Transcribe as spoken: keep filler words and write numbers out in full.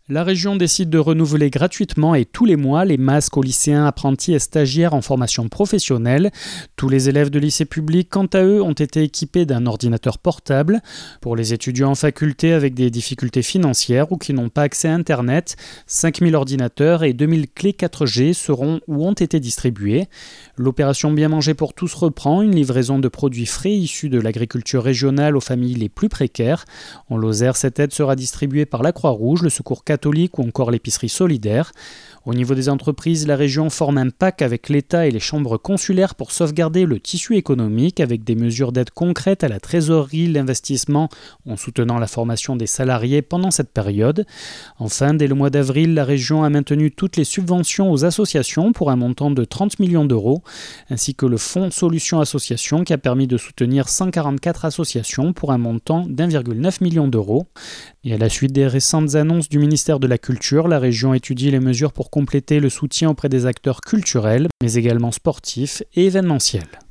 La région décide de renouveler gratuitement et tous les mois les masques aux lycéens, apprentis et stagiaires en formation professionnelle. Tous les élèves de lycée public, quant à eux, ont été équipés d'un ordinateur portable. Pour les étudiants en faculté avec des difficultés financières ou qui n'ont pas accès à Internet, cinq mille ordinateurs et deux mille clés quatre G seront ou ont été distribués. L'opération Bien manger pour tous reprend, une livraison de produits frais issus de l'agriculture régionale aux familles les plus précaires. En Lozère, cette aide sera distribuée par la Croix-Rouge, le Secours catholique ou encore l'épicerie solidaire. Au niveau des entreprises, la région forme un pacte avec l'État et les chambres consulaires pour sauvegarder le tissu économique avec des mesures d'aide concrètes à la trésorerie, l'investissement en soutenant la formation des salariés pendant cette période. Enfin, dès le mois d'avril, la région a maintenu toutes les subventions aux associations pour un montant de trente millions d'euros, ainsi que le fonds Solutions Associations qui a permis de soutenir cent quarante-quatre associations pour un montant d'un virgule neuf million d'euros. Et à la suite des récentes annonces du ministère de la Culture, la région étudie les mesures pour compléter le soutien auprès des acteurs culturels, mais également sportifs et événementiels.